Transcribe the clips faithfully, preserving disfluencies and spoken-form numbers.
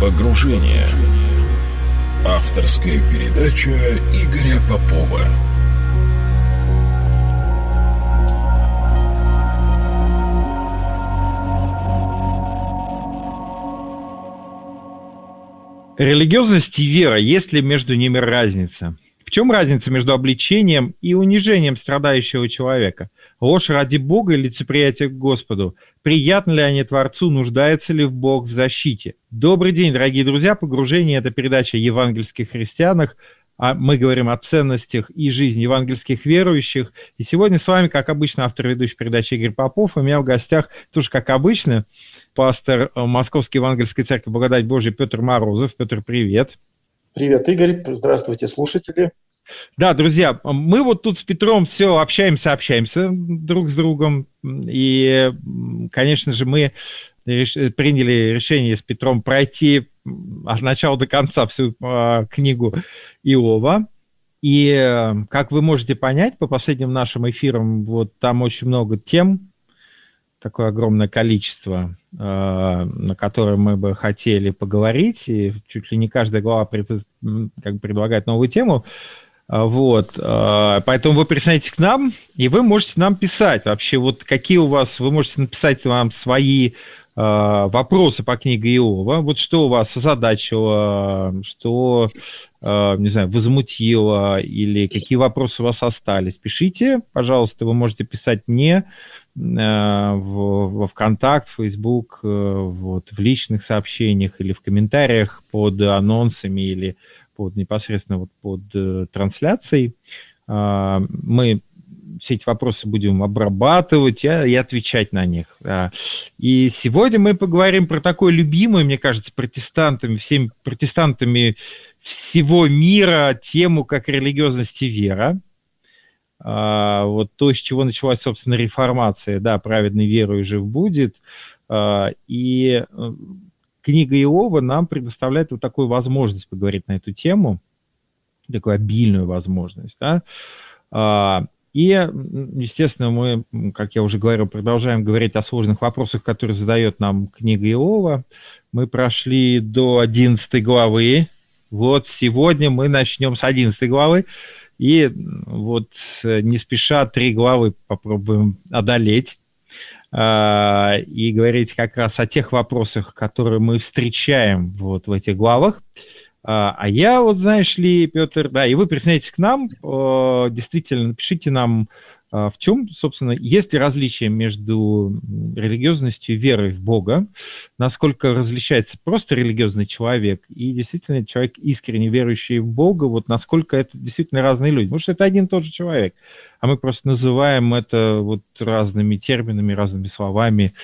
Погружение. Авторская передача Игоря Попова. Религиозность и вера, есть ли между ними разница? В чем разница между обличением и унижением страдающего человека? Ложь ради Бога или лицеприятие к Господу? Приятно ли они Творцу? Нуждается ли в Бог в защите? Добрый день, дорогие друзья. Погружение – это передача о евангельских христианах. А мы говорим о ценностях и жизни евангельских верующих. И сегодня с вами, как обычно, автор ведущей передачи Игорь Попов. У меня в гостях, тоже как обычно, пастор Московской евангельской церкви Благодать Божия Петр Морозов. Петр, привет. Привет, Игорь. Здравствуйте, слушатели. Да, друзья, мы вот тут с Петром все общаемся, общаемся друг с другом. И, конечно же, мы приняли решение с Петром пройти от начала до конца всю книгу Иова. И, как вы можете понять, по последним нашим эфирам, вот там очень много тем, такое огромное количество, на которые мы бы хотели поговорить, и чуть ли не каждая глава пред, как бы предлагает новую тему. Вот, поэтому вы присоединяйтесь к нам, и вы можете нам писать вообще, вот какие у вас, вы можете написать вам свои вопросы по книге Иова, вот что у вас озадачило, что, не знаю, возмутило, или какие вопросы у вас остались. Пишите, пожалуйста, вы можете писать мне во ВКонтакт, в Facebook, вот, в личных сообщениях или в комментариях под анонсами или под непосредственно вот под э, трансляцией. А, мы все эти вопросы будем обрабатывать и, и отвечать на них. А, и сегодня мы поговорим про такое любимое, мне кажется, протестантами, всеми протестантами всего мира тему, как религиозность и вера. А, вот то, с чего началась, собственно, реформация, да, праведный верою жив будет. А, и книга Иова нам предоставляет вот такую возможность поговорить на эту тему, такую обильную возможность, да. И, естественно, мы, как я уже говорил, продолжаем говорить о сложных вопросах, которые задает нам книга Иова. Мы прошли до одиннадцатой главы. Вот сегодня мы начнем с одиннадцатой главы. И вот не спеша три главы попробуем одолеть. И говорить как раз о тех вопросах, которые мы встречаем вот в этих главах. А я, вот знаешь ли, Петр, да, и вы присоединяйтесь к нам, действительно, напишите нам, в чем, собственно, есть ли различие между религиозностью и верой в Бога, насколько различается просто религиозный человек и действительно человек, искренне верующий в Бога, вот насколько это действительно разные люди. Потому что это один и тот же человек, а мы просто называем это вот разными терминами, разными словами.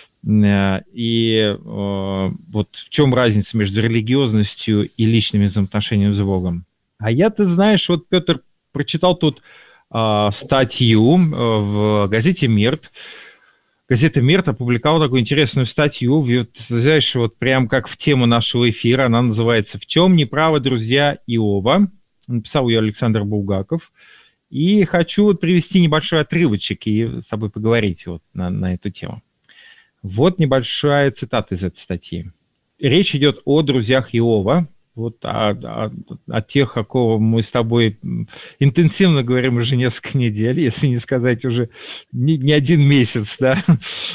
И э, вот в чем разница между религиозностью и личными взаимоотношениями с Богом. А я, ты знаешь, вот, Петр, прочитал тут э, статью в газете «Мирт». Газета «Мирт» опубликовала такую интересную статью, ты знаешь, вот прям как в тему нашего эфира, она называется «В чем неправы друзья Иова?». Написал ее Александр Булгаков. И хочу вот привести небольшой отрывочек и с тобой поговорить вот на, на эту тему. Вот небольшая цитата из этой статьи. Речь идет о друзьях Иова, вот о, о, о тех, о ком мы с тобой интенсивно говорим уже несколько недель, если не сказать уже не, не один месяц, да.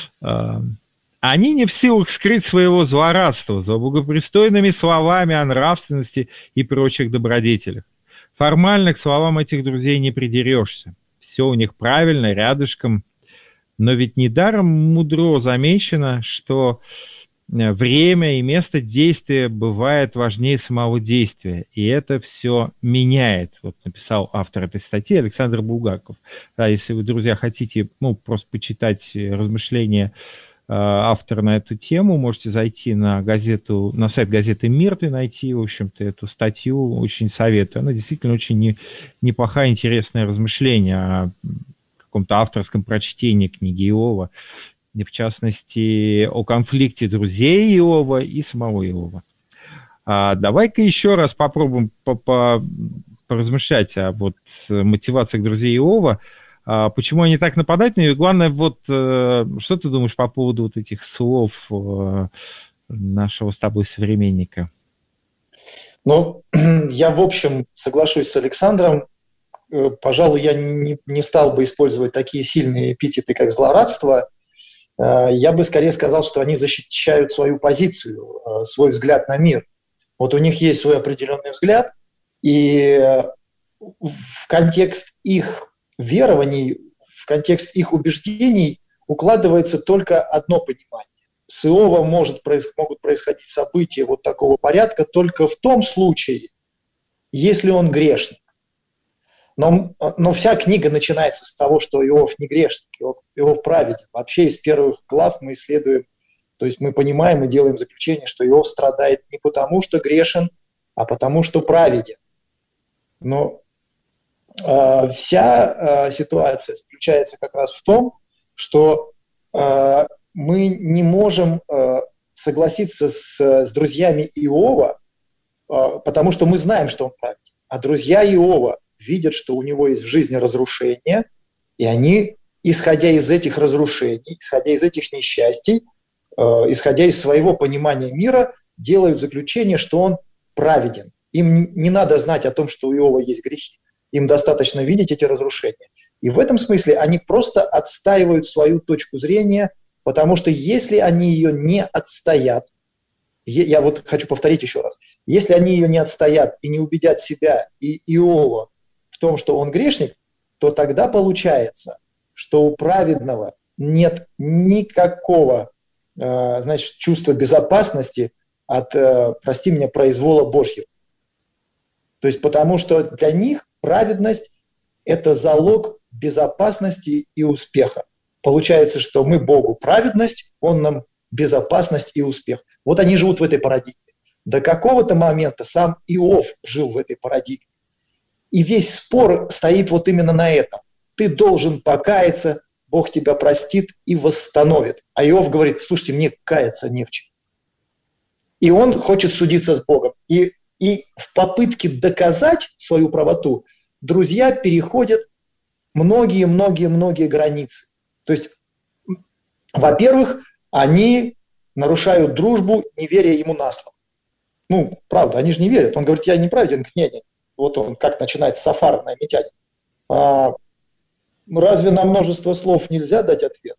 Они не в силах скрыть своего злорадства за богопристойными словами о нравственности и прочих добродетелях. Формально к словам этих друзей не придерешься. Все у них правильно, рядышком. Но ведь недаром мудро замечено, что время и место действия бывает важнее самого действия. И это все меняет. Вот написал автор этой статьи Александр Булгаков. Да, если вы, друзья, хотите ну, просто почитать размышления э, автора на эту тему, можете зайти на газету, на сайт газеты «Мирт» и найти, в общем-то, эту статью. Очень советую. Она действительно очень не, неплохая, интересное размышление о каком-то авторском прочтении книги Иова, и в частности о конфликте друзей Иова и самого Иова. А давай-ка еще раз попробуем поразмышлять о вот мотивациях друзей Иова, а почему они так нападают на него, и главное, вот что ты думаешь по поводу вот этих слов нашего с тобой современника? Ну, я, в общем, соглашусь с Александром. Пожалуй, я не, не стал бы использовать такие сильные эпитеты, как злорадство. Я бы скорее сказал, что они защищают свою позицию, свой взгляд на мир. Вот у них есть свой определенный взгляд, и в контекст их верований, в контекст их убеждений укладывается только одно понимание. С Иовом может, могут происходить события вот такого порядка только в том случае, если он грешник. Но, но вся книга начинается с того, что Иов не грешник, Иов, Иов праведен. Вообще из первых глав мы исследуем, то есть мы понимаем и делаем заключение, что Иов страдает не потому, что грешен, а потому, что праведен. Но э, вся э, ситуация заключается как раз в том, что э, мы не можем э, согласиться с, с друзьями Иова, э, потому что мы знаем, что он праведен. А друзья Иова видят, что у него есть в жизни разрушения, и они, исходя из этих разрушений, исходя из этих несчастий, э, исходя из своего понимания мира, делают заключение, что он праведен. Им не надо знать о том, что у Иова есть грехи. Им достаточно видеть эти разрушения. И в этом смысле они просто отстаивают свою точку зрения, потому что если они ее не отстоят, я вот хочу повторить еще раз, если они ее не отстоят и не убедят себя и Иова в том, что он грешник, то тогда получается, что у праведного нет никакого, э, значит, чувства безопасности от, э, прости меня, произвола Божьего. То есть потому что для них праведность – это залог безопасности и успеха. Получается, что мы Богу праведность, Он нам безопасность и успех. Вот они живут в этой парадигме. До какого-то момента сам Иов жил в этой парадигме. И весь спор стоит вот именно на этом. Ты должен покаяться, Бог тебя простит и восстановит. А Иов говорит: слушайте, мне каяться не в чем. И он хочет судиться с Богом. И, и в попытке доказать свою правоту друзья переходят многие-многие-многие границы. То есть, во-первых, они нарушают дружбу, не веря ему на слово. Ну, правда, они же не верят. Он говорит: я не праведен, князь. Вот он как начинает Сафар на Митяне. А разве на множество слов нельзя дать ответ?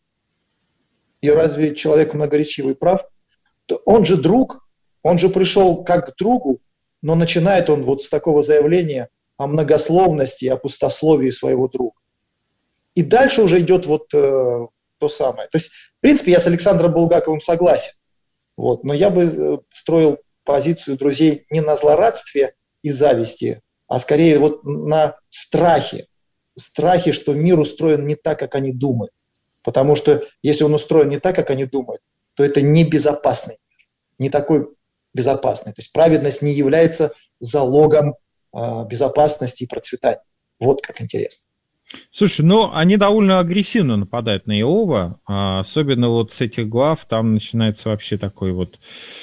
И разве человек многоречивый прав? Он же друг, он же пришел как к другу, но начинает он вот с такого заявления о многословности, о пустословии своего друга. И дальше уже идет вот э, то самое. То есть, в принципе, я с Александром Булгаковым согласен. Вот, но я бы э, строил позицию друзей не на злорадстве и зависти, а скорее вот на страхе. Страхе, что мир устроен не так, как они думают. Потому что если он устроен не так, как они думают, то это не безопасный мир, не такой безопасный. То есть праведность не является залогом э, безопасности и процветания. Вот как интересно. Слушай, ну они довольно агрессивно нападают на Иова, а особенно вот с этих глав там начинается вообще такой вот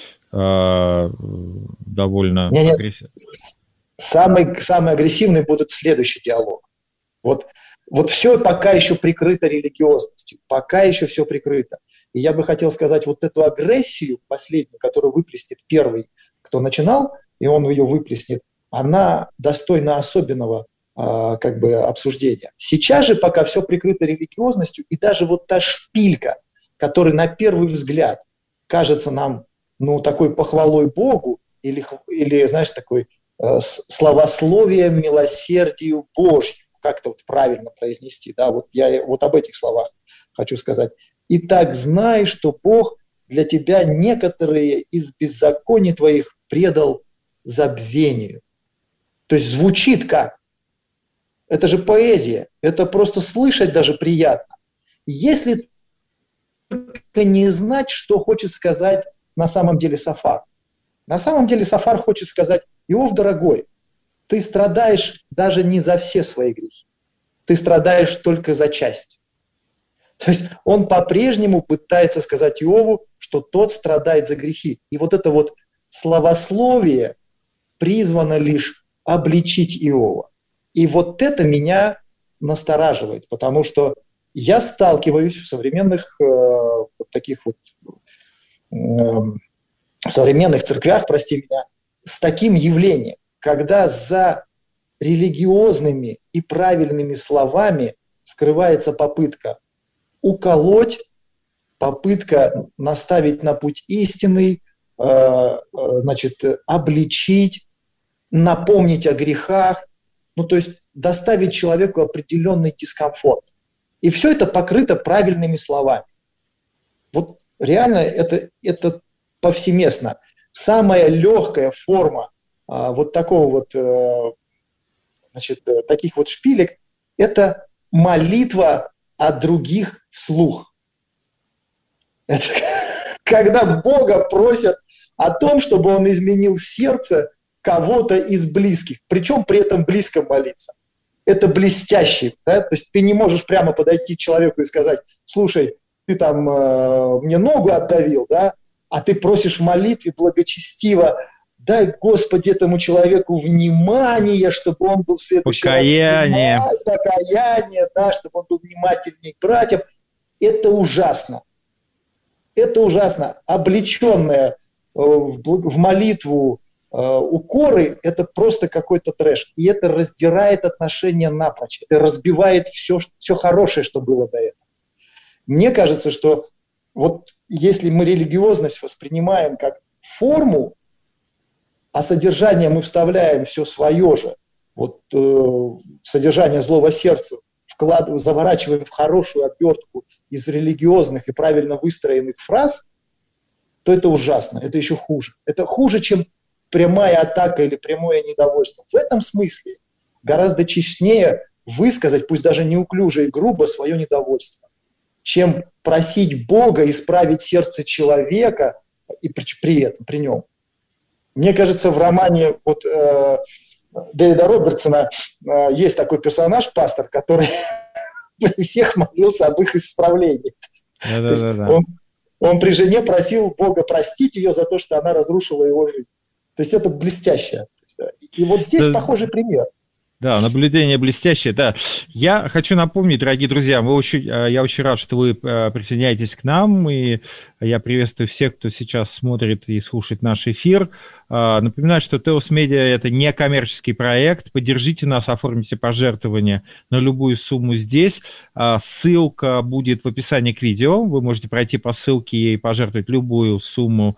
э, довольно агрессивный. Самый, самый агрессивный будет следующий диалог. Вот, вот все пока еще прикрыто религиозностью, пока еще все прикрыто. И я бы хотел сказать, вот эту агрессию последнюю, которую выплеснет первый, кто начинал, и он ее выплеснет, она достойна особенного а, как бы обсуждения. Сейчас же пока все прикрыто религиозностью, и даже вот та шпилька, которая на первый взгляд кажется нам, ну, такой похвалой Богу, или, или знаешь, такой э, словословием милосердию Божьему, как-то вот правильно произнести, да, вот я вот об этих словах хочу сказать. «Итак, знай, что Бог для тебя некоторые из беззаконий твоих предал забвению». То есть звучит как? Это же поэзия, это просто слышать даже приятно. Если только не знать, что хочет сказать на самом деле Сафар. На самом деле Сафар хочет сказать: Иов, дорогой, ты страдаешь даже не за все свои грехи, ты страдаешь только за часть. То есть он по-прежнему пытается сказать Иову, что тот страдает за грехи. И вот это вот словословие призвано лишь обличить Иова. И вот это меня настораживает, потому что я сталкиваюсь в современных э, вот таких вот э, в современных церквях, прости меня, с таким явлением, когда за религиозными и правильными словами скрывается попытка уколоть, попытка наставить на путь истинный, значит, обличить, напомнить о грехах, ну, то есть доставить человеку определенный дискомфорт. И все это покрыто правильными словами. Вот реально это, это повсеместно. Самая легкая форма а, вот такого вот, а, значит, таких вот шпилек – это молитва о других вслух. Это когда Бога просят о том, чтобы Он изменил сердце кого-то из близких, причем при этом близко молиться. Это блестяще, да? То есть ты не можешь прямо подойти к человеку и сказать: слушай, ты там э, мне ногу отдавил, да? А ты просишь в молитве благочестиво: дай, Господи, этому человеку внимание, чтобы он был в следующий покаяние. раз. Покаяние, да, чтобы он был внимательнее к братьям. Это ужасно. Это ужасно. Облеченное э, в, в молитву э, укоры – это просто какой-то трэш. И это раздирает отношения напрочь. Это разбивает все, все хорошее, что было до этого. Мне кажется, что вот если мы религиозность воспринимаем как форму, а содержание мы вставляем все свое же, вот э, содержание злого сердца вкладываем, заворачиваем в хорошую обертку из религиозных и правильно выстроенных фраз, то это ужасно, это еще хуже. Это хуже, чем прямая атака или прямое недовольство. В этом смысле гораздо честнее высказать, пусть даже неуклюже и грубо, свое недовольство, чем просить Бога исправить сердце человека и при, при этом, при нем. Мне кажется, в романе вот, э, Дэвида Робертсона э, есть такой персонаж, пастор, который при всех молился об их исправлении. Да, да, да, да. Он, он при жене просил Бога простить ее за то, что она разрушила его жизнь. То есть это блестяще. И вот здесь да. похожий пример. Да, наблюдение блестящее, да. Я хочу напомнить, дорогие друзья, мы очень, я очень рад, что вы присоединяетесь к нам, и я приветствую всех, кто сейчас смотрит и слушает наш эфир. Напоминаю, что Теос Медиа – это не коммерческий проект. Поддержите нас, оформите пожертвование на любую сумму здесь. Ссылка будет в описании к видео. Вы можете пройти по ссылке и пожертвовать любую сумму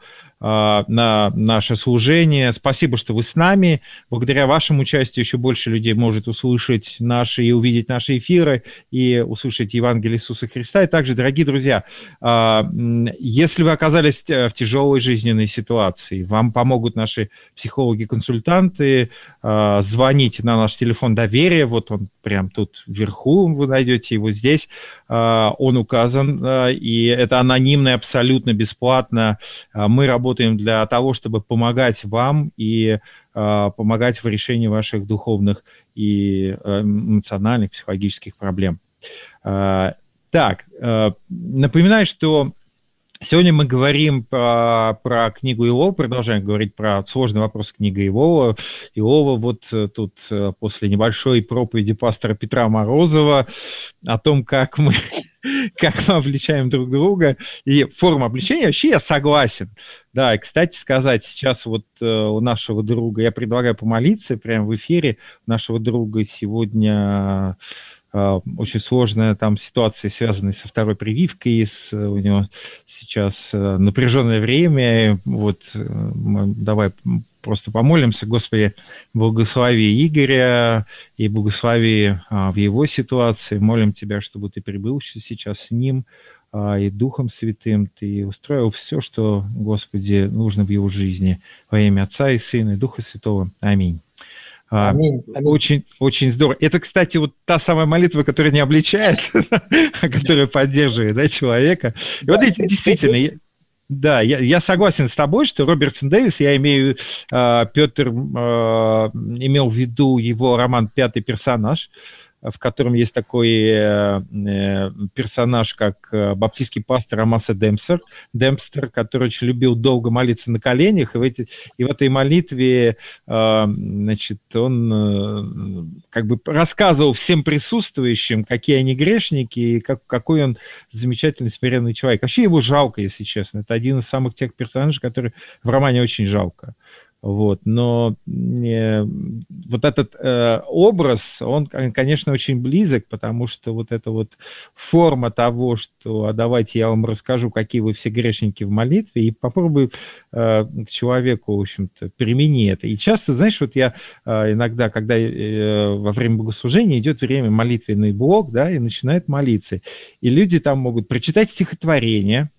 на наше служение. Спасибо, что вы с нами. Благодаря вашему участию еще больше людей может услышать наши и увидеть наши эфиры и услышать Евангелие Иисуса Христа. И также, дорогие друзья, если вы оказались в тяжелой жизненной ситуации, вам помогут наши психологи-консультанты. Звоните на наш телефон доверия. Вот он прям тут вверху, вы найдете его здесь. Он указан, и это анонимно и абсолютно бесплатно. Мы работаем для того, чтобы помогать вам и помогать в решении ваших духовных и эмоциональных, психологических проблем. Так, напоминаю, что сегодня мы говорим про, про книгу Иова, продолжаем говорить про сложный вопрос книги Иова. Иова вот тут после небольшой проповеди пастора Петра Морозова о том, как мы, как мы обличаем друг друга, и форма обличения, вообще я согласен. Да, и, кстати сказать, сейчас вот у нашего друга, я предлагаю помолиться прямо в эфире, у нашего друга сегодня... очень сложная там ситуация, связанная со второй прививкой, с, у него сейчас напряженное время, вот мы давай просто помолимся. Господи, благослови Игоря и благослови а, в его ситуации, молим Тебя, чтобы Ты прибыл сейчас с ним а, и Духом Святым, Ты устроил все, что, Господи, нужно в его жизни, во имя Отца и Сына и Духа Святого. Аминь. Аминь, аминь. Очень, очень здорово. Это, кстати, вот та самая молитва, которая не обличает, а которая поддерживает, да, человека. И вот эти действительно, я, да, я, я согласен с тобой, что Робертсон Дэвис, я имею, э, Петр э, имел в виду его роман «Пятый персонаж», в котором есть такой э, персонаж, как баптистский пастор Амаса Демпстер, Демпстер, который очень любил долго молиться на коленях, и в, эти, и в этой молитве, э, значит, он э, как бы рассказывал всем присутствующим, какие они грешники, и как, какой он замечательный, смиренный человек. Вообще его жалко, если честно. Это один из самых тех персонажей, которые в романе очень жалко. Вот. Но э, вот этот э, образ, он, конечно, очень близок, потому что вот эта вот форма того, что а давайте я вам расскажу, какие вы все грешники в молитве, и попробую э, к человеку, в общем-то, примени это. И часто, знаешь, вот я э, иногда, когда э, во время богослужения идет время молитвенный блок, да, и начинают молиться, и люди там могут прочитать стихотворение,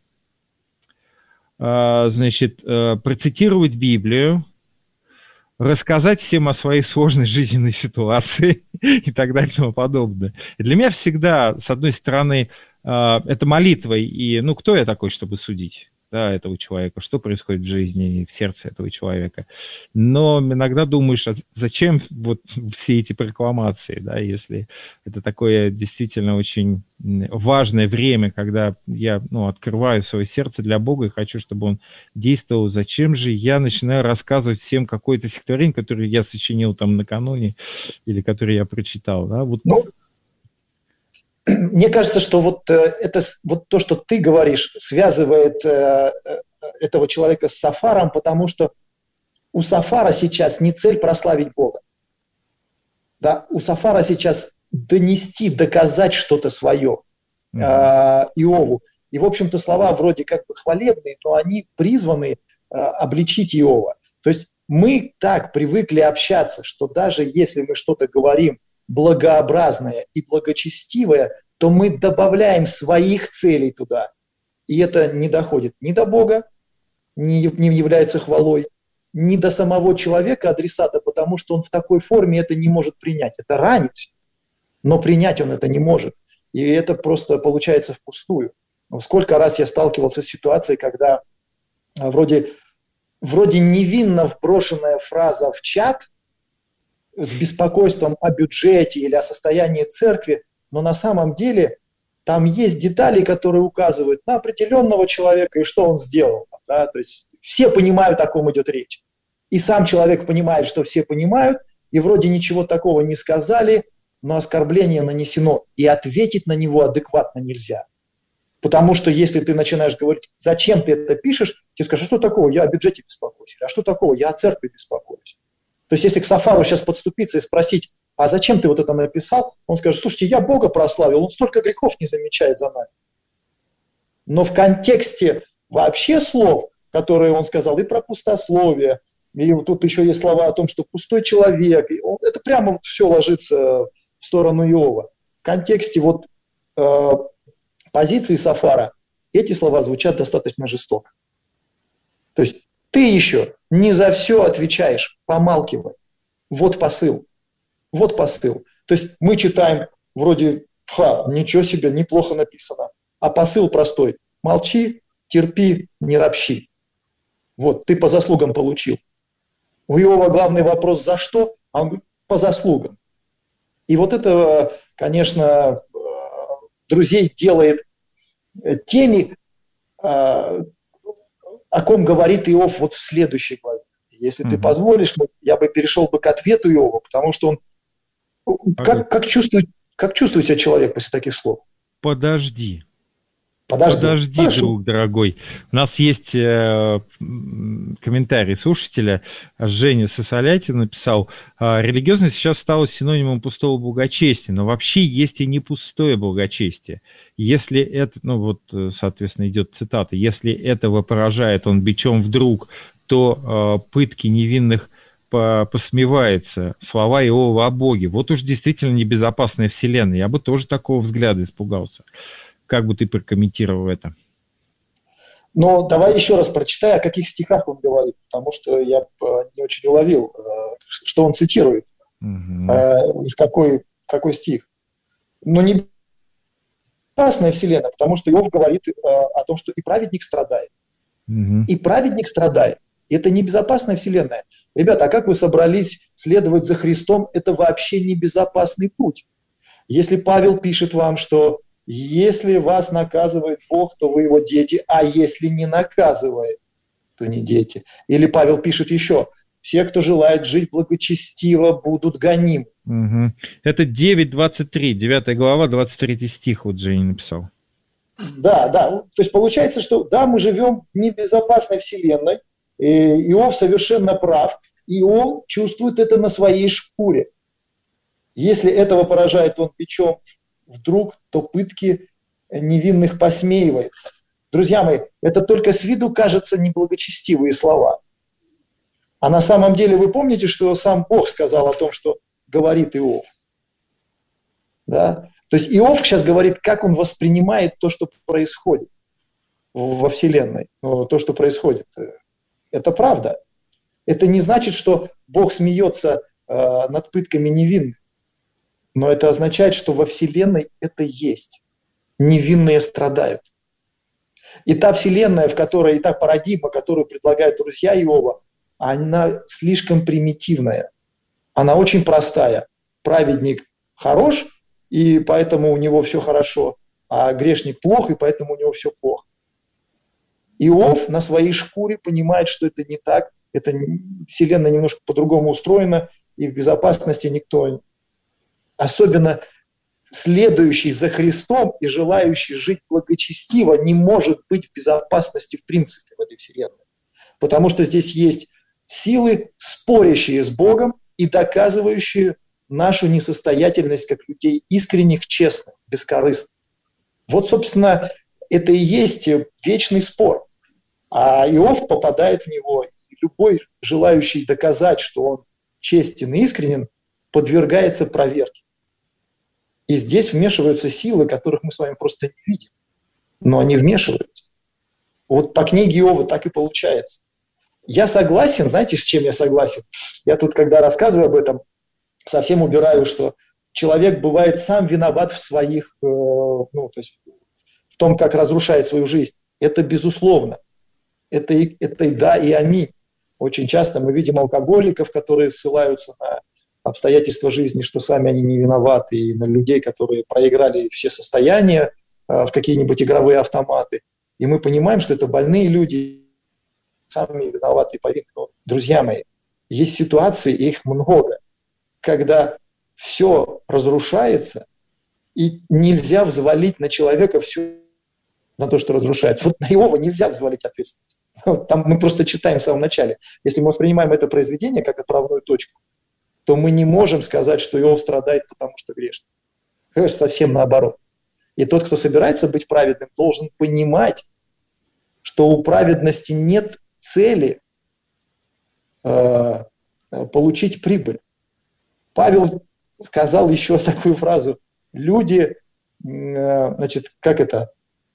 значит, процитировать Библию, рассказать всем о своей сложной жизненной ситуации и так далее и тому подобное. И для меня всегда, с одной стороны, это молитва, и, ну, кто я такой, чтобы судить, да, этого человека, что происходит в жизни и в сердце этого человека. Но иногда думаешь, а зачем вот все эти прокламации, да, если это такое действительно очень важное время, когда я, ну, открываю свое сердце для Бога и хочу, чтобы Он действовал, зачем же я начинаю рассказывать всем какое-то стихотворение, которое я сочинил там накануне или которое я прочитал, да, вот. Ну, мне кажется, что вот это, вот то, что ты говоришь, связывает э, этого человека с Сафаром, потому что у Сафара сейчас не цель прославить Бога. Да? У Сафара сейчас донести, доказать что-то свое э, Иову. И, в общем-то, слова вроде как бы хвалебные, но они призваны э, обличить Иова. То есть мы так привыкли общаться, что даже если мы что-то говорим благообразное и благочестивое, то мы добавляем своих целей туда. И это не доходит ни до Бога, не, не является хвалой, ни до самого человека, адресата, потому что он в такой форме это не может принять. Это ранит, но принять он это не может. И это просто получается впустую. Сколько раз я сталкивался с ситуацией, когда вроде, вроде невинно вброшенная фраза в чат с беспокойством о бюджете или о состоянии церкви, но на самом деле там есть детали, которые указывают на определенного человека и что он сделал. Да? То есть все понимают, о ком идет речь. И сам человек понимает, что все понимают, и вроде ничего такого не сказали, но оскорбление нанесено, и ответить на него адекватно нельзя. Потому что если ты начинаешь говорить, зачем ты это пишешь, тебе скажут, а что такого, я о бюджете беспокоюсь, а что такого, я о церкви беспокоюсь. То есть если к Сафару сейчас подступиться и спросить, а зачем ты вот это написал, он скажет, слушайте, я Бога прославил, он столько грехов не замечает за нами. Но в контексте вообще слов, которые он сказал, и про пустословие, и вот тут еще есть слова о том, что пустой человек, и он, это прямо вот все ложится в сторону Иова. В контексте вот э, позиции Сафара эти слова звучат достаточно жестоко. То есть ты еще не за все отвечаешь, помалкивай. Вот посыл. Вот посыл. То есть мы читаем вроде, ха, ничего себе, неплохо написано. А посыл простой. Молчи, терпи, не ропщи. Вот, ты по заслугам получил. У Иова главный вопрос за что? А он говорит, по заслугам. И вот это, конечно, друзей делает теми, о ком говорит Иов вот в следующей главе. Если mm-hmm. ты позволишь, я бы перешел бы к ответу Иова, потому что он... Okay. Как, как, чувствует, как чувствует себя человек после таких слов? Подожди. Подожди, Подожди, друг дорогой. У нас есть э, комментарий слушателя. Женя Сосолятин написал, религиозность сейчас стала синонимом пустого благочестия, но вообще есть и не пустое благочестие. Если это, ну вот, соответственно, идет цитата, если этого поражает он бичом вдруг, то э, пытки невинных по посмевается, слова Иова о Боге. Вот уж действительно небезопасная вселенная. Я бы тоже такого взгляда испугался. Как бы ты прокомментировал это? Ну, давай еще раз прочитай, о каких стихах он говорит, потому что я не очень уловил, что он цитирует, угу. из какой, какой стих. Но не безопасная вселенная, потому что Иов говорит о том, что и праведник страдает. Угу. И праведник страдает. И это небезопасная вселенная. Ребята, а как вы собрались следовать за Христом? Это вообще небезопасный путь. Если Павел пишет вам, что если вас наказывает Бог, то вы его дети, а если не наказывает, то не дети. Или Павел пишет еще, все, кто желает жить благочестиво, будут гонимы. Угу. Это девять двадцать три, девятая глава, двадцать третий стих, вот Женя написал. Да, да. То есть получается, что да, мы живем в небезопасной вселенной, и Иов совершенно прав, и он чувствует это на своей шкуре. Если этого поражает он бичом вдруг, то пытки невинных посмеивается. Друзья мои, это только с виду кажется неблагочестивые слова. А на самом деле вы помните, что сам Бог сказал о том, что говорит Иов? Да? То есть Иов сейчас говорит, как он воспринимает то, что происходит во Вселенной. То, что происходит. Это правда. Это не значит, что Бог смеется э, над пытками невинных. Но это означает, что во Вселенной это есть. Невинные страдают. И та Вселенная, в которой, и та парадигма, которую предлагают друзья Иова, она слишком примитивная. Она очень простая. Праведник хорош, и поэтому у него все хорошо, а грешник плох, и поэтому у него все плохо. Иов на своей шкуре понимает, что это не так, это Вселенная немножко по-другому устроена, и в безопасности никто, особенно следующий за Христом и желающий жить благочестиво, не может быть в безопасности в принципе в этой Вселенной. Потому что здесь есть силы, спорящие с Богом и доказывающие нашу несостоятельность как людей искренних, честных, бескорыстных. Вот, собственно, это и есть вечный спор. А Иов попадает в него, и любой желающий доказать, что он честен и искренен, подвергается проверке. И здесь вмешиваются силы, которых мы с вами просто не видим. Но они вмешиваются. Вот по книге Иова так и получается. Я согласен, знаете, с чем я согласен? Я тут, когда рассказываю об этом, совсем убираю, что человек бывает сам виноват в своих, э, ну, то есть в том, как разрушает свою жизнь. Это безусловно. Это и, это и да, и аминь. Очень часто мы видим алкоголиков, которые ссылаются на обстоятельства жизни, что сами они не виноваты, и на людей, которые проиграли все состояния э, в какие-нибудь игровые автоматы. И мы понимаем, что это больные люди, сами виноваты и повинны. Но, друзья мои, есть ситуации, и их много, когда все разрушается, и нельзя взвалить на человека все на то, что разрушается. Вот на Иова нельзя взвалить ответственность. Там мы просто читаем в самом начале. Если мы воспринимаем это произведение как отправную точку, то мы не можем сказать, что Иов страдает, потому что грешный. Конечно, совсем наоборот. И тот, кто собирается быть праведным, должен понимать, что у праведности нет цели э, получить прибыль. Павел сказал еще такую фразу. Люди, э, значит, как это,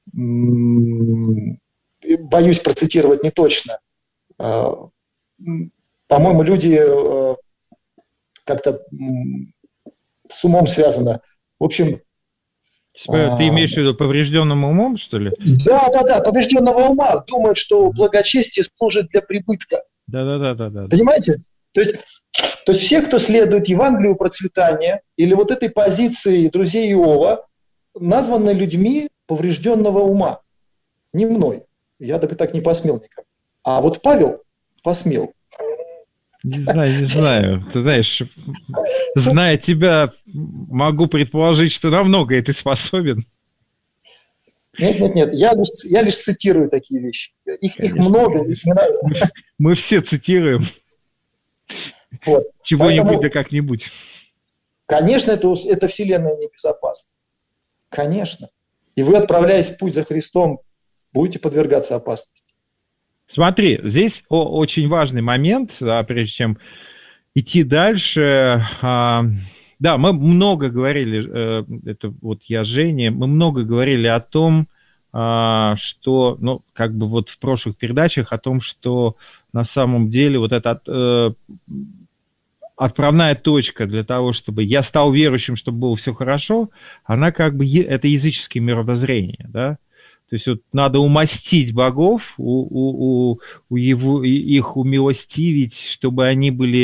боюсь процитировать не точно. Э, по-моему, люди э, как-то с умом связано. В общем... Ты имеешь в виду поврежденным умом, что ли? Да, да, да, поврежденного ума. Думают, что благочестие служит для прибытка. Да, да, да, да, да. Понимаете? То есть, то есть все, кто следует Евангелию процветания или вот этой позиции друзей Иова, названы людьми поврежденного ума. Не мной. Я так и так не посмел никак. А вот Павел посмел. Не знаю, не знаю. Ты знаешь, зная тебя, могу предположить, что на многое ты способен. Нет, нет, нет. Я лишь, я лишь цитирую такие вещи. Их, их много. Их не надо. Мы, мы все цитируем. Вот. Чего-нибудь Поэтому, да как-нибудь. Конечно, это, это вселенная небезопасна. Конечно. И вы, отправляясь в путь за Христом, будете подвергаться опасности. Смотри, здесь о, очень важный момент, да, прежде чем идти дальше. А, да, мы много говорили, э, это вот я, Женя, мы много говорили о том, а, что, ну, как бы вот в прошлых передачах, о том, что на самом деле вот эта э, отправная точка для того, чтобы я стал верующим, чтобы было все хорошо, она как бы, это языческое мировоззрение, да. То есть вот надо умастить богов, у, у, у, у его, их умилостивить, чтобы они были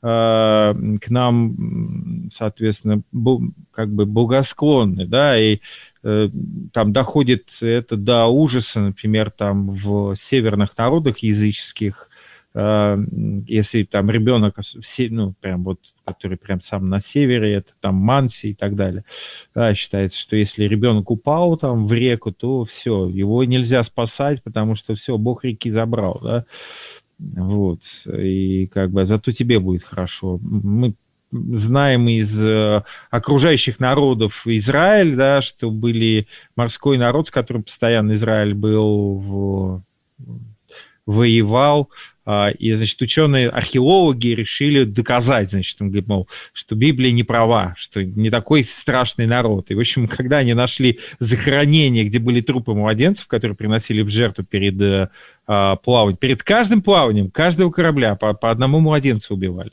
к нам, соответственно, как бы благосклонны, да, и там доходит это до ужаса, например, там в северных народах языческих, если там ребенок, ну, прям вот, который прям сам на севере, это там Манси и так далее, да, считается, что если ребенок упал там в реку, то все, его нельзя спасать, потому что все, Бог реки забрал, да, вот, и как бы зато тебе будет хорошо. Мы знаем из э, окружающих народов Израиль, да, что были морской народ, с которым постоянно Израиль был, в, воевал, э, и, значит, ученые, археологи решили доказать, значит, он говорит, мол, что Библия не права, что не такой страшный народ. И, в общем, когда они нашли захоронение, где были трупы младенцев, которые приносили в жертву перед э, плаванием, перед каждым плаванием, каждого корабля по, по одному младенцу убивали.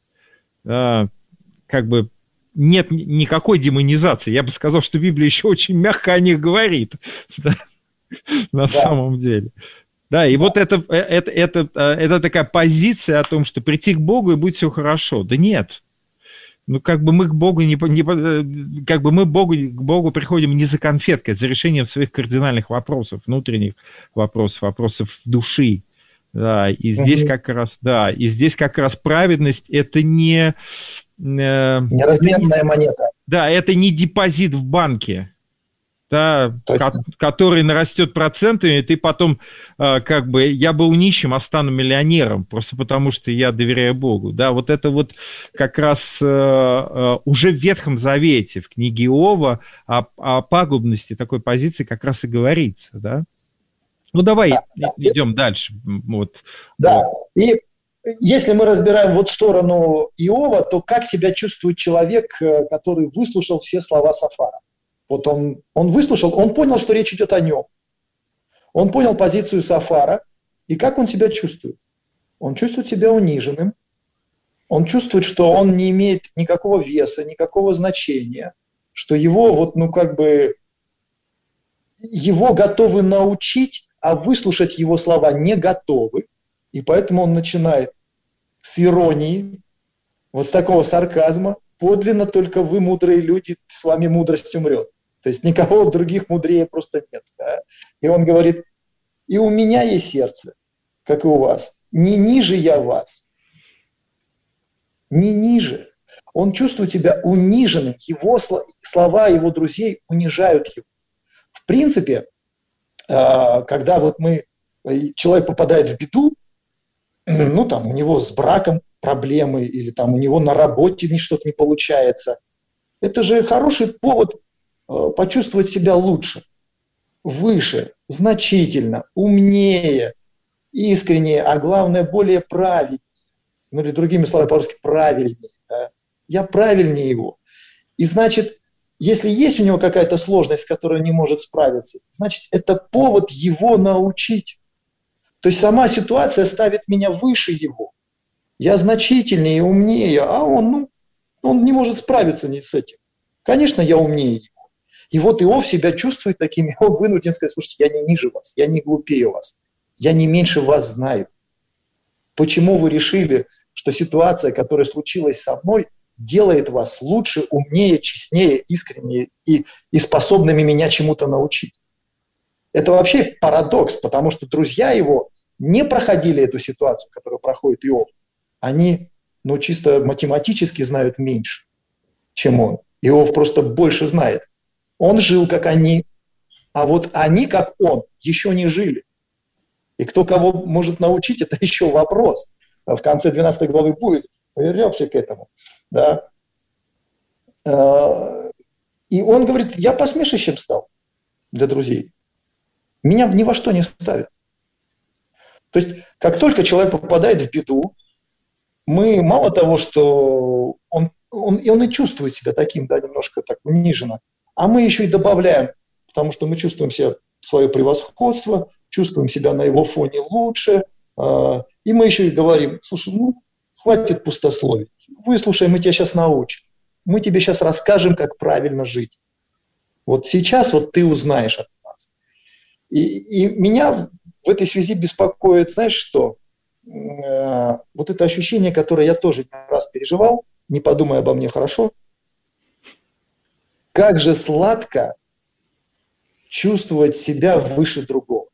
Как бы нет никакой демонизации. Я бы сказал, что Библия еще очень мягко о них говорит. Да, на да. самом деле. Да, и да. вот это, это, это, это такая позиция о том, что прийти к Богу и будет все хорошо. Да нет. Ну, как бы мы к Богу не, не как бы мы Богу, к Богу приходим не за конфеткой, а за решением своих кардинальных вопросов, внутренних вопросов, вопросов души. Да, и здесь угу. как раз, да, и здесь как раз праведность это не... Неразменная монета. Да, это не депозит в банке, да, ко- который нарастет процентами, и ты потом, э, как бы, я был нищим, а стану миллионером, просто потому что я доверяю Богу. Да, вот это вот как раз э, э, уже в Ветхом Завете, в книге Иова, о, о пагубности такой позиции как раз и говорится, да. Ну, давай да, идем да. дальше. Вот. Да, вот. И если мы разбираем вот сторону Иова, то как себя чувствует человек, который выслушал все слова Сафара? Вот он, он выслушал, он понял, что речь идет о нем. Он понял позицию Сафара, и как он себя чувствует? Он чувствует себя униженным, он чувствует, что он не имеет никакого веса, никакого значения, что его вот, ну, как бы, его готовы научить, а выслушать его слова не готовы, и поэтому он начинает с иронии, вот с такого сарказма, подлинно только вы, мудрые люди, с вами мудрость умрет. То есть никого других мудрее просто нет. Да? И он говорит, и у меня есть сердце, как и у вас, не ниже я вас, не ниже. Он чувствует себя униженным, его слова его друзей унижают его. В принципе, когда вот мы, человек попадает в беду, ну, там, у него с браком проблемы, или там у него на работе что-то не получается. Это же хороший повод э, почувствовать себя лучше, выше, значительно, умнее, искреннее, а главное, более правильнее. Ну, или другими словами, по-русски, правильнее. Да? Я правильнее его. И значит, если есть у него какая-то сложность, с которой он не может справиться, значит, это повод его научить. То есть сама ситуация ставит меня выше его. Я значительнее, умнее, а он, ну, он не может справиться ни с этим. Конечно, я умнее его. И вот Иов себя чувствует таким, он вынужден сказать, слушайте, я не ниже вас, я не глупее вас, я не меньше вас знаю. Почему вы решили, что ситуация, которая случилась со мной, делает вас лучше, умнее, честнее, искреннее и, и способными меня чему-то научить? Это вообще парадокс, потому что друзья его не проходили эту ситуацию, которую проходит Иов. Они, ну, чисто математически знают меньше, чем он. Иов просто больше знает. Он жил, как они, а вот они, как он, еще не жили. И кто кого может научить, это еще вопрос. В конце двенадцатой главы будет, вернемся к этому. Да. И он говорит, я посмешищем стал для друзей. Меня ни во что не ставят. То есть, как только человек попадает в беду, мы мало того, что он, он, он и чувствует себя таким, да, немножко так униженно, а мы еще и добавляем, потому что мы чувствуем себя свое превосходство, чувствуем себя на его фоне лучше, э, и мы еще и говорим, слушай, ну, хватит пустословить, выслушай, мы тебя сейчас научим, мы тебе сейчас расскажем, как правильно жить. Вот сейчас вот ты узнаешь от нас. И, и меня в этой связи беспокоит, знаешь что? э, вот это ощущение, которое я тоже не раз переживал, не подумай обо мне хорошо, как же сладко чувствовать себя выше другого.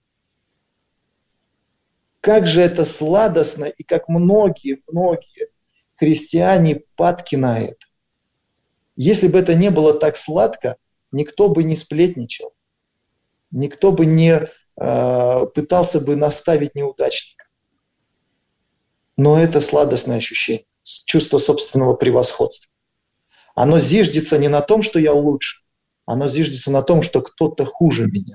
Как же это сладостно, и как многие-многие христиане падки на это. Если бы это не было так сладко, никто бы не сплетничал, никто бы не э, пытался бы наставить неудачника. Но это сладостное ощущение, чувство собственного превосходства. Оно зиждется не на том, что я лучше, оно зиждется на том, что кто-то хуже меня.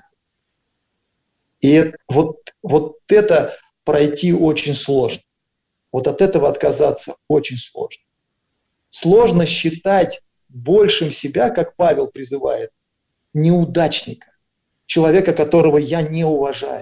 И вот, вот это пройти очень сложно. Вот от этого отказаться очень сложно. Сложно считать большим себя, как Павел призывает, неудачника, человека, которого я не уважаю.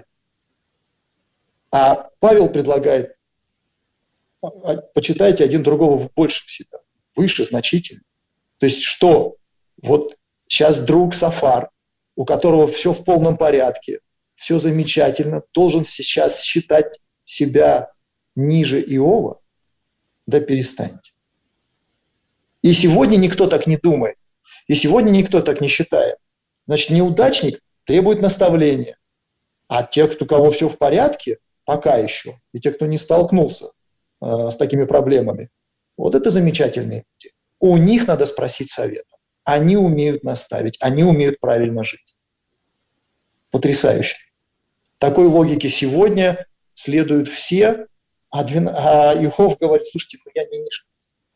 А Павел предлагает: почитайте один другого в большем себя, выше, значительно. То есть что? Вот сейчас друг Сафар, у которого все в полном порядке, все замечательно, должен сейчас считать себя ниже Иова? Да перестаньте. И сегодня никто так не думает. И сегодня никто так не считает. Значит, неудачник требует наставления. А те, у кого все в порядке, пока еще, и те, кто не столкнулся э, с такими проблемами, вот это замечательные люди. У них надо спросить совета. Они умеют наставить, они умеют правильно жить. Потрясающе. Такой логике сегодня следуют все, а, двен... а Иов говорит: слушайте, ну я не ниже.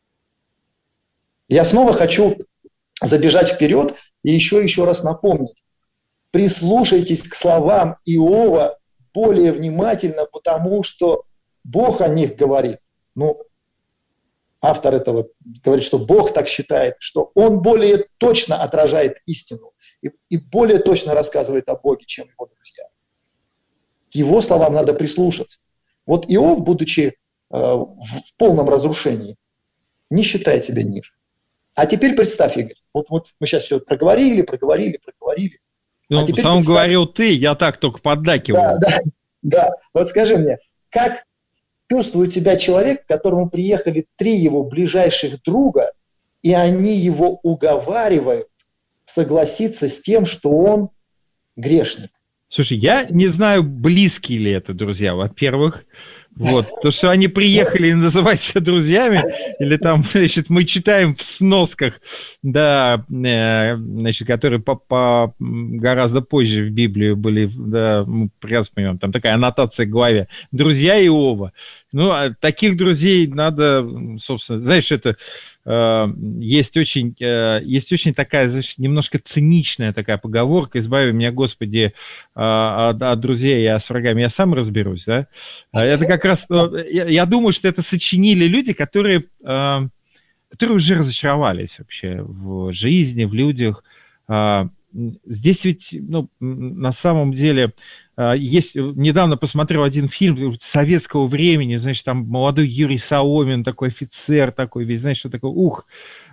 Я снова хочу забежать вперед и еще еще раз напомнить. Прислушайтесь к словам Иова более внимательно, потому что Бог о них говорит. Ну, автор этого говорит, что Бог так считает, что Он более точно отражает истину и, и более точно рассказывает о Боге, чем его друзья. К его словам надо прислушаться. Вот Иов, будучи э, в полном разрушении, не считает себя ниже. А теперь представь, Игорь, вот, вот мы сейчас все проговорили, проговорили, проговорили. Ну, а теперь сам представь... говорил ты, я так только поддакивал. Да, да, да. Вот скажи мне, как чувствует себя человек, к которому приехали три его ближайших друга, и они его уговаривают согласиться с тем, что он грешник? Слушай, я не знаю, близкие ли это друзья, во-первых. Вот, то, что они приехали и называть себя друзьями, или там, значит, мы читаем в сносках, да, э, значит, которые по, по, гораздо позже в Библии были, да, мы прекрасно понимаем, там такая аннотация к главе «Друзья Иова». Ну, а таких друзей надо, собственно, знаешь, это э, есть очень, э, есть очень такая, знаешь, немножко циничная такая поговорка: «Избави меня, Господи, э, от, от друзей, а с врагами я сам разберусь», да? Это как раз, я, я думаю, что это сочинили люди, которые, э, которые уже разочаровались вообще в жизни, в людях. Э, здесь ведь, ну, на самом деле... Есть, недавно посмотрел один фильм советского времени, значит, там молодой Юрий Соломин, такой офицер такой, весь, знаешь, что такое, ух,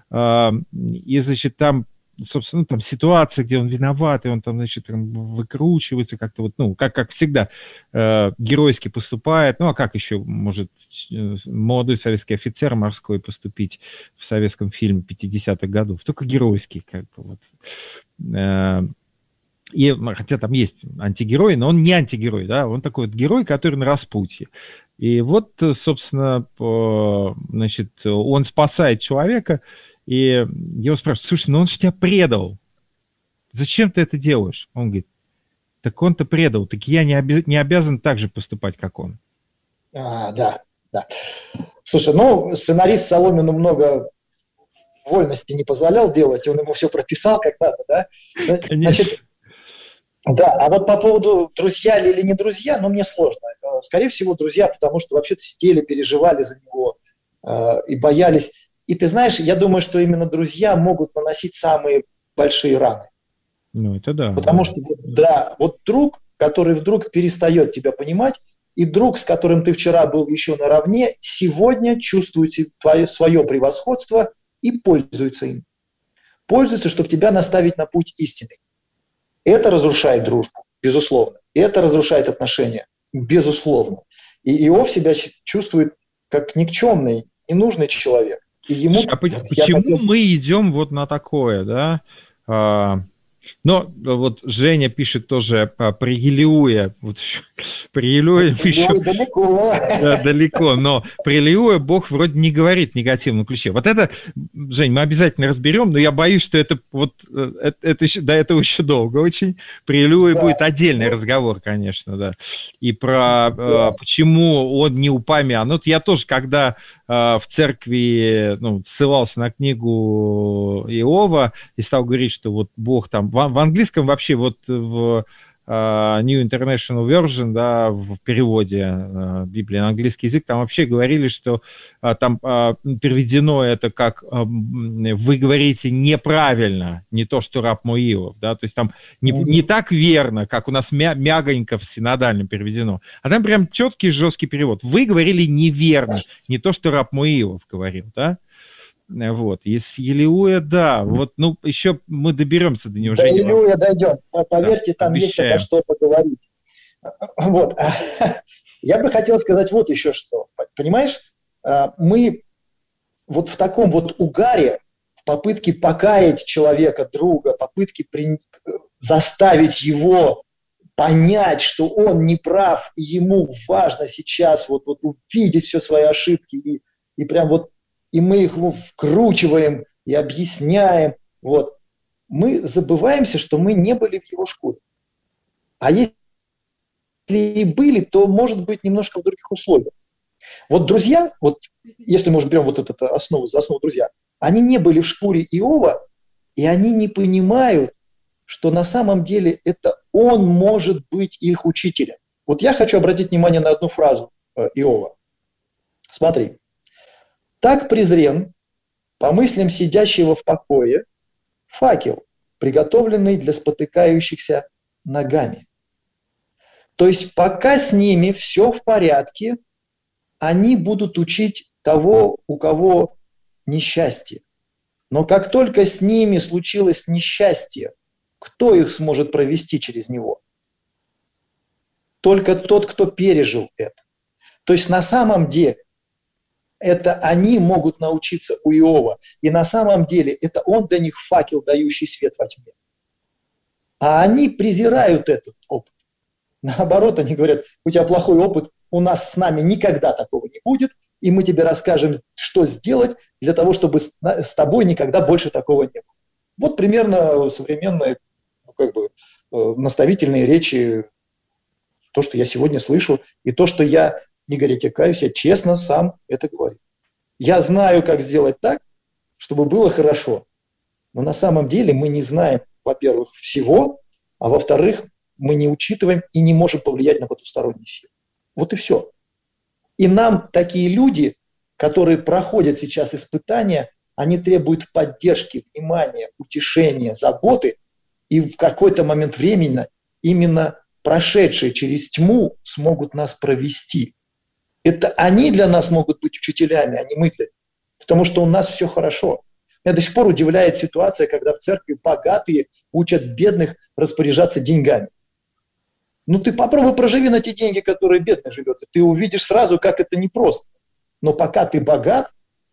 и, значит, там, собственно, там ситуация, где он виноват, и он там, значит, выкручивается как-то вот, ну, как, как всегда, геройски поступает, ну, а как еще может молодой советский офицер морской поступить в советском фильме пятидесятых годов? Только геройски, как бы, вот. И, хотя там есть антигерой, но он не антигерой, да, он такой вот герой, который на распутье. И вот, собственно, значит, он спасает человека, и его спрашивают: слушай, ну он же тебя предал, зачем ты это делаешь? Он говорит: так он-то предал, так я не, оби- не обязан так же поступать, как он. А, да, да. Слушай, ну, сценарист Соломину много вольности не позволял делать, он ему все прописал как надо, да? Значит, да, а вот по поводу друзья ли или не друзья, ну, мне сложно. Скорее всего, друзья, потому что вообще-то сидели, переживали за него э, и боялись. И ты знаешь, я думаю, что именно друзья могут наносить самые большие раны. Ну, это да. Потому да. что, да, вот друг, который вдруг перестает тебя понимать, и друг, с которым ты вчера был еще наравне, сегодня чувствует твое, свое превосходство и пользуется им. Пользуется, чтобы тебя наставить на путь истины. Это разрушает дружбу, безусловно. Это разрушает отношения, безусловно. И Иов себя чувствует как никчемный, ненужный человек. И ему, а почему хотел... мы идем вот на такое, да? А, но вот Женя пишет тоже про Елеуя. Вот, при Елеуе еще... далеко. Да, далеко, но при Елеуе Бог вроде не говорит в негативном ключе. Вот это, Жень, мы обязательно разберем, но я боюсь, что это вот это, это еще, до этого еще долго очень. При Елеуе да. будет отдельный разговор, конечно, да. И про да. почему он не упомянут. Вот я тоже, когда в церкви ну, ссылался на книгу Иова и стал говорить, что вот Бог там... В, в английском вообще вот в uh, New International Version, да, в переводе uh, Библии на английский язык, там вообще говорили, что uh, там uh, переведено это как uh, вы говорите неправильно, не то, что раб мой Иов, да, то есть там не, не так верно, как у нас мя- мягонько в синодальном переведено, а там прям четкий жесткий перевод. Вы говорили неверно, не то, что раб мой Иов говорил, да. Вот, из Елеуя, да, вот, ну, еще мы доберемся до него. До Елеуя дойдем, поверьте, да, там обещаем. Есть обо что поговорить. Вот, я бы хотел сказать вот еще что, понимаешь, мы вот в таком вот угаре, в попытке покаять человека, друга, попытке при... заставить его понять, что он не прав, и ему важно сейчас вот, вот увидеть все свои ошибки, и, и прям вот и мы их вкручиваем и объясняем, вот, мы забываемся, что мы не были в его шкуре. А если и были, то, может быть, немножко в других условиях. Вот друзья, вот если мы берем вот эту основу за основу друзья, они не были в шкуре Иова, и они не понимают, что на самом деле это он может быть их учителем. Вот я хочу обратить внимание на одну фразу Иова. Смотри. Так презрен, по мыслям сидящего в покое, факел, приготовленный для спотыкающихся ногами. То есть пока с ними все в порядке, они будут учить того, у кого несчастье. Но как только с ними случилось несчастье, кто их сможет провести через него? Только тот, кто пережил это. То есть на самом деле это они могут научиться у Иова. И на самом деле это он для них факел, дающий свет во тьме. А они презирают этот опыт. Наоборот, они говорят, у тебя плохой опыт, у нас с нами никогда такого не будет, и мы тебе расскажем, что сделать для того, чтобы с тобой никогда больше такого не было. Вот примерно современные, ну, как бы, наставительные речи, то, что я сегодня слышу, и то, что я... Не говорите, каюсь, я честно сам это говорю. Я знаю, как сделать так, чтобы было хорошо. Но на самом деле мы не знаем, во-первых, всего, а во-вторых, мы не учитываем и не можем повлиять на потусторонние силы. Вот и все. И нам такие люди, которые проходят сейчас испытания, они требуют поддержки, внимания, утешения, заботы, и в какой-то момент времени именно прошедшие через тьму смогут нас провести. Это они для нас могут быть учителями, а не мы для них. Потому что у нас все хорошо. Меня до сих пор удивляет ситуация, когда в церкви богатые учат бедных распоряжаться деньгами. Ну ты попробуй проживи на те деньги, которые бедный живет, и ты увидишь сразу, как это непросто. Но пока ты богат,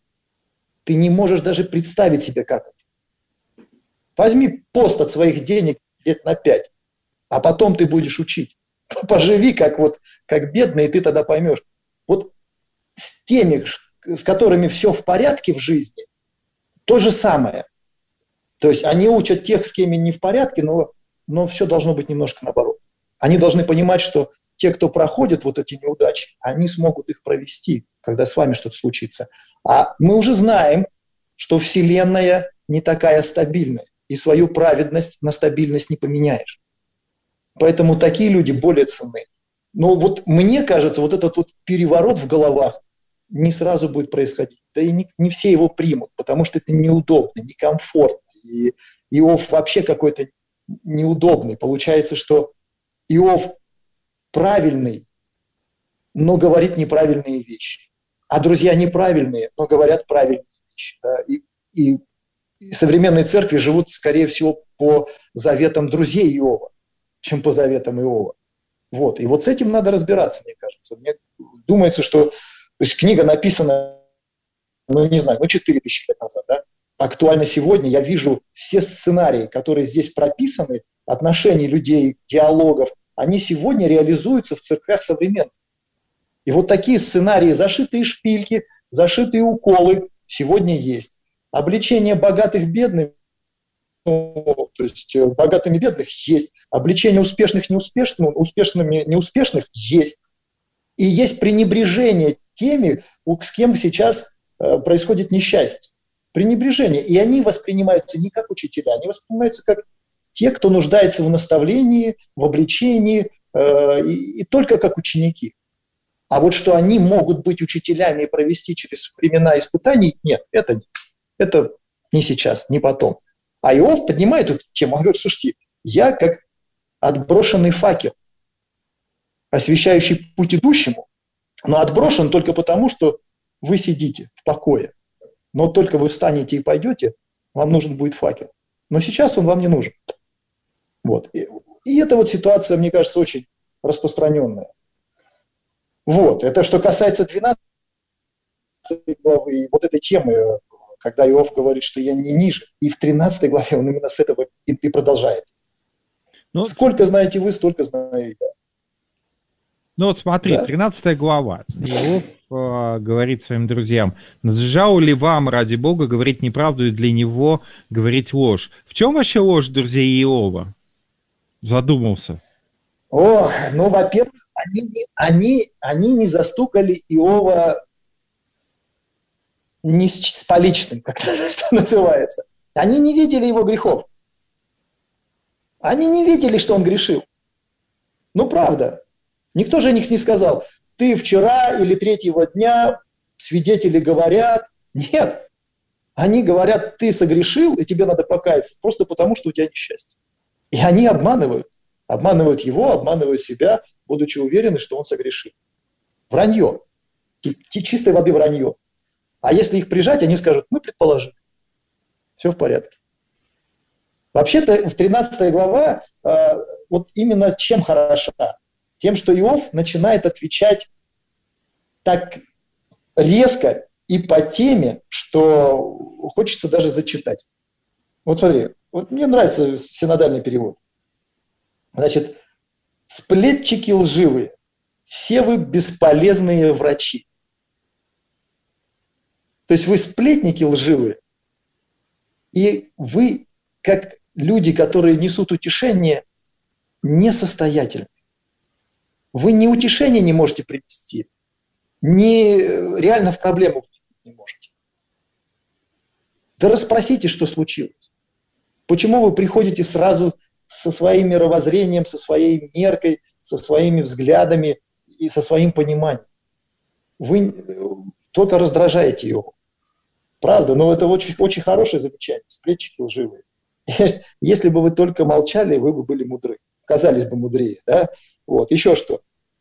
ты не можешь даже представить себе, как это. Возьми пост от своих денег лет на пять, а потом ты будешь учить. Поживи как, вот, как бедный, и ты тогда поймешь. Вот с теми, с которыми все в порядке в жизни, то же самое. То есть они учат тех, с кем не в порядке, но, но все должно быть немножко наоборот. Они должны понимать, что те, кто проходит вот эти неудачи, они смогут их провести, когда с вами что-то случится. А мы уже знаем, что Вселенная не такая стабильная, и свою праведность на стабильность не поменяешь. Поэтому такие люди более ценны. Но вот мне кажется, вот этот вот переворот в головах не сразу будет происходить. Да и не, не все его примут, потому что это неудобно, некомфортно. И Иов вообще какой-то неудобный. Получается, что Иов правильный, но говорит неправильные вещи. А друзья неправильные, но говорят правильные вещи. Да? И, и, и современные церкви живут, скорее всего, по заветам друзей Иова, чем по заветам Иова. Вот. И вот с этим надо разбираться, мне кажется. Мне, думается, что то есть книга написана, ну, не знаю, ну, четыре тысячи лет назад, да? Актуально сегодня. Я вижу все сценарии, которые здесь прописаны, отношений людей, диалогов, они сегодня реализуются в церквях современных. И вот такие сценарии, зашитые шпильки, зашитые уколы сегодня есть. Обличение богатых бедных, ну, то есть богатыми бедных есть. Обличение успешных неуспешными, успешными неуспешных есть. И есть пренебрежение теми, с кем сейчас э, происходит несчастье. Пренебрежение. И они воспринимаются не как учителя, они воспринимаются как те, кто нуждается в наставлении, в обличении, э, и, и только как ученики. А вот что они могут быть учителями и провести через времена испытаний, нет, это, это не сейчас, не потом. А Иов поднимает эту тему, он говорит, слушайте, я как отброшенный факел, освещающий путь идущему, но отброшен только потому, что вы сидите в покое. Но только вы встанете и пойдете, вам нужен будет факел. Но сейчас он вам не нужен. Вот. И, и эта вот ситуация, мне кажется, очень распространенная. Вот. Это что касается двенадцатой главы, вот этой темы, когда Иов говорит, что я не ниже. И в тринадцатой главе он именно с этого и, и продолжает. Ну, сколько знаете вы, столько знаю я. Ну вот смотри, да? тринадцатая глава. Иов э, говорит своим друзьям, надлежало ли вам, ради Бога, говорить неправду и для него говорить ложь? В чем вообще ложь друзей Иова? Задумался. О, ну, во-первых, они, они, они не застукали Иова не с, с поличным, как что называется. Они не видели его грехов. Они не видели, что он грешил. Ну, правда. Никто же них не сказал, ты вчера или третьего дня, свидетели говорят. Нет. Они говорят, ты согрешил, и тебе надо покаяться, просто потому, что у тебя несчастье. И они обманывают. Обманывают его, обманывают себя, будучи уверены, что он согрешил. Вранье. Чистой воды вранье. А если их прижать, они скажут, мы предположили. Все в порядке. Вообще-то в тринадцатой глава э, вот именно чем хороша? Тем, что Иов начинает отвечать так резко и по теме, что хочется даже зачитать. Вот смотри, вот мне нравится синодальный перевод. Значит, сплетчики лживые, все вы бесполезные врачи. То есть вы сплетники лживые, и вы, как люди, которые несут утешение, несостоятельны. Вы ни утешения не можете принести, ни реально в проблему не можете. Да расспросите, что случилось. Почему вы приходите сразу со своим мировоззрением, со своей меркой, со своими взглядами и со своим пониманием? Вы только раздражаете его. Правда, но это очень, очень хорошее замечание. Сплетчики лживые. Если бы вы только молчали, вы бы были мудры. Казались бы мудрее, да? Вот, еще что.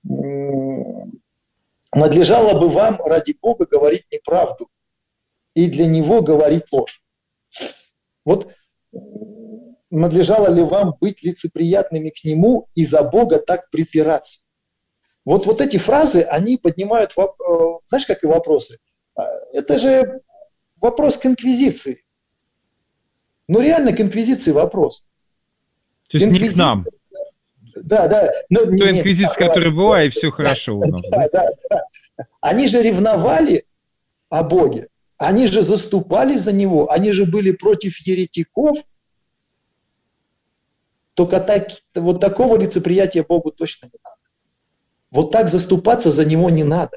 Надлежало бы вам ради Бога говорить неправду и для него говорить ложь. Вот надлежало ли вам быть лицеприятными к нему и за Бога так припираться? Вот, вот эти фразы, они поднимают, знаешь, как и вопросы. Это же вопрос к инквизиции. Ну реально к инквизиции вопрос. То есть не к нам. Да, да. Но, То инквизиция, да, которая да, была, да, и все хорошо у нас. Да, да, да. Они же ревновали о Боге, они же заступали за Него, они же были против еретиков. Только так, вот такого лицеприятия Богу точно не надо. Вот так заступаться за Него не надо.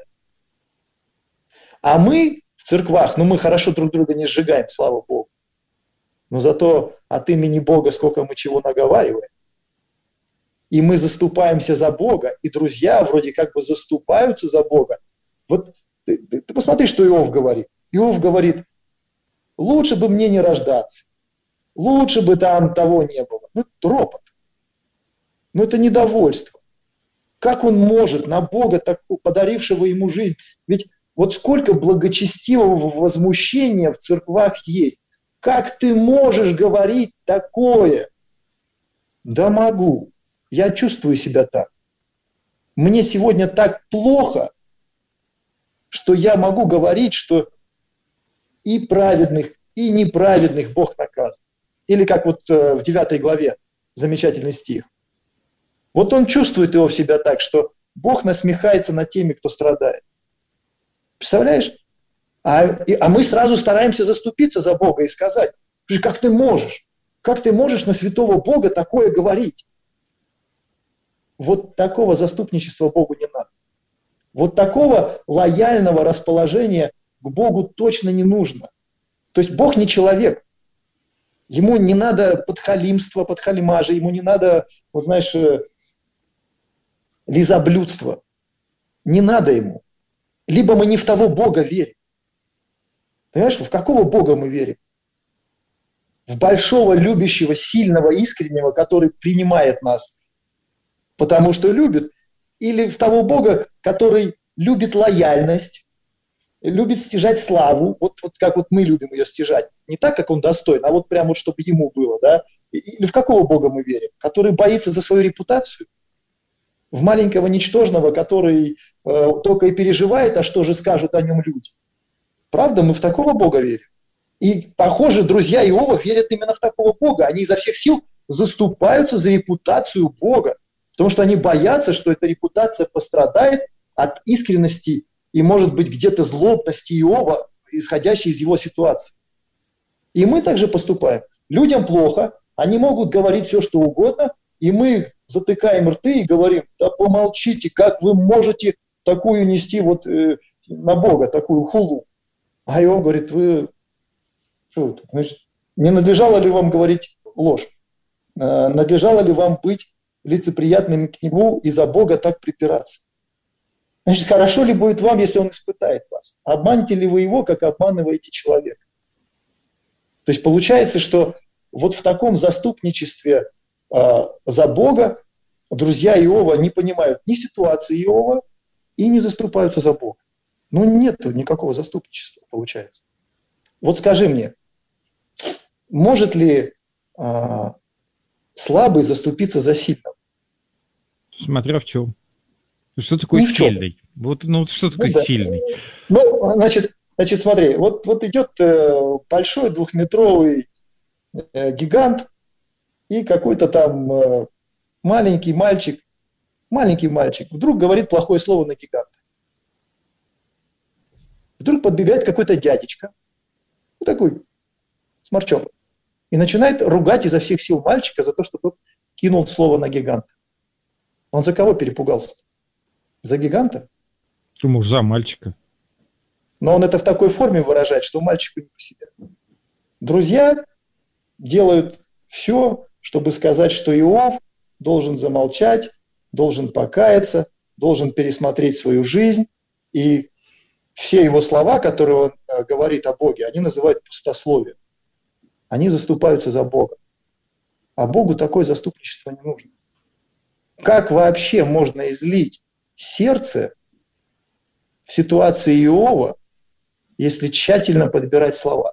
А мы в церквах, ну мы хорошо друг друга не сжигаем, слава Богу. Но зато от имени Бога сколько мы чего наговариваем. И мы заступаемся за Бога, и друзья вроде как бы заступаются за Бога. Вот ты, ты, ты посмотри, что Иов говорит. Иов говорит, лучше бы мне не рождаться, лучше бы там того не было. Ну, это ропот. Ну, это недовольство. Как он может на Бога, так, подарившего ему жизнь? Ведь вот сколько благочестивого возмущения в церквах есть. Как ты можешь говорить такое? Да могу. Я чувствую себя так. Мне сегодня так плохо, что я могу говорить, что и праведных, и неправедных Бог наказывает. Или как вот в девятой главе, замечательный стих. Вот он чувствует его в себя так, что Бог насмехается над теми, кто страдает. Представляешь? А, и, а мы сразу стараемся заступиться за Бога и сказать, как ты можешь? Как ты можешь на святого Бога такое говорить? Вот такого заступничества Богу не надо. Вот такого лояльного расположения к Богу точно не нужно. То есть Бог не человек. Ему не надо подхалимства, подхалимажа, ему не надо, вот знаешь, лизоблюдства. Не надо ему. Либо мы не в того Бога верим. Понимаешь, в какого Бога мы верим? В большого, любящего, сильного, искреннего, который принимает нас, потому что любит, или в того Бога, который любит лояльность, любит стяжать славу, вот, вот как вот мы любим ее стяжать, не так, как он достоин, а вот прямо вот, чтобы ему было, да? Или в какого Бога мы верим? Который боится за свою репутацию? В маленького ничтожного, который э, только и переживает, а что же скажут о нем люди? Правда, мы в такого Бога верим? И, похоже, друзья Иова верят именно в такого Бога. Они изо всех сил заступаются за репутацию Бога, потому что они боятся, что эта репутация пострадает от искренности и, может быть, где-то злобности Иова, исходящей из его ситуации. И мы также поступаем. Людям плохо, они могут говорить все, что угодно, и мы затыкаем рты и говорим, да помолчите, как вы можете такую нести вот э, на Бога, такую хулу. А Иов говорит, вы, что, значит, не надлежало ли вам говорить ложь? Э, надлежало ли вам быть лицеприятными к нему и за Бога так припираться? Значит, хорошо ли будет вам, если он испытает вас? Обманете ли вы его, как обманываете человека? То есть получается, что вот в таком заступничестве э, за Бога друзья Иова не понимают ни ситуации Иова и не заступаются за Бога. Ну, нет никакого заступничества, получается. Вот скажи мне, может ли э, слабый заступиться за сильного? Смотря в чем. Что такое Ни сильный? Вот, ну, что такое ну, да. сильный? Ну, значит, значит, смотри, вот, вот идет э, большой двухметровый э, гигант и какой-то там э, маленький мальчик, маленький мальчик вдруг говорит плохое слово на гиганта. Вдруг подбегает какой-то дядечка, вот такой сморчок, и начинает ругать изо всех сил мальчика за то, что тот кинул слово на гиганта. Он за кого перепугался? За гиганта? Думаю, за мальчика. Но он это в такой форме выражает, что мальчику не по себе. Друзья делают все, чтобы сказать, что Иов должен замолчать, должен покаяться, должен пересмотреть свою жизнь. И все его слова, которые он говорит о Боге, они называют пустословием. Они заступаются за Бога. А Богу такое заступничество не нужно. Как вообще можно излить сердце в ситуации Иова, если тщательно подбирать слова?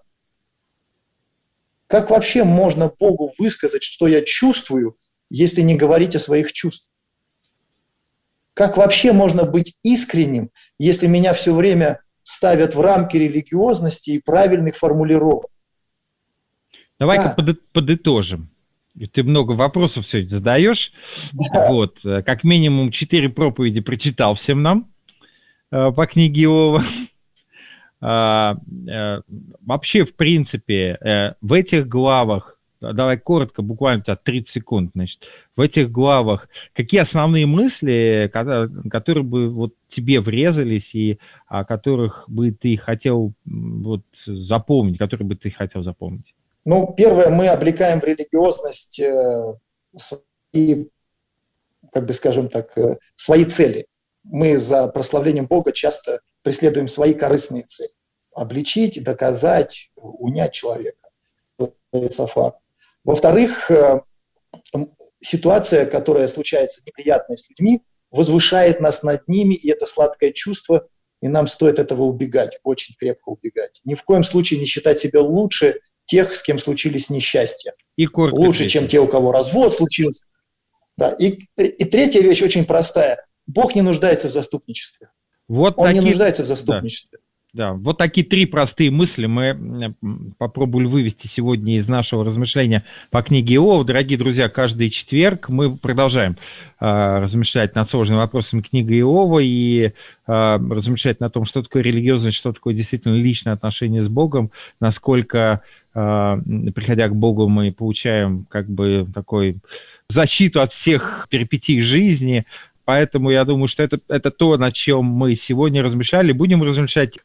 Как вообще можно Богу высказать, что я чувствую, если не говорить о своих чувствах? Как вообще можно быть искренним, если меня все время ставят в рамки религиозности и правильных формулировок? Давай-ка под, подытожим. Ты много вопросов сегодня задаешь. Да. Вот, как минимум четыре проповеди прочитал всем нам э, по книге Иова. А, э, вообще, в принципе, э, в этих главах, давай коротко, буквально тридцать секунд, значит, в этих главах какие основные мысли, которые бы вот тебе врезались и о которых бы ты хотел вот запомнить, которые бы ты хотел запомнить? Ну, первое, мы облекаем в религиозность э, свои, как бы скажем так, э, свои цели. Мы за прославлением Бога часто преследуем свои корыстные цели. Обличить, доказать, унять человека. Это факт. Во-вторых, э, ситуация, которая случается неприятная с людьми, возвышает нас над ними, и это сладкое чувство, и нам стоит этого убегать, очень крепко убегать. Ни в коем случае не считать себя лучше тех, с кем случились несчастья. И лучше, чем те, у кого развод случился. Да. И, и третья вещь очень простая. Бог не нуждается в заступничестве. Вот Он такие... не нуждается в заступничестве. Да, вот такие три простые мысли мы попробовали вывести сегодня из нашего размышления по книге Иова. Дорогие друзья, каждый четверг мы продолжаем э, размышлять над сложными вопросами книги Иова и э, размышлять на том, что такое религиозность, что такое действительно личное отношение с Богом, насколько, э, приходя к Богу, мы получаем как бы такой защиту от всех перипетий жизни. Поэтому я думаю, что это, это то, над чем мы сегодня размышляли. Будем размышлять.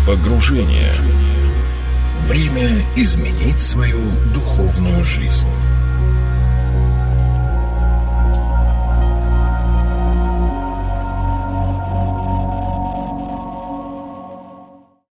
Погружение. Время изменить свою духовную жизнь.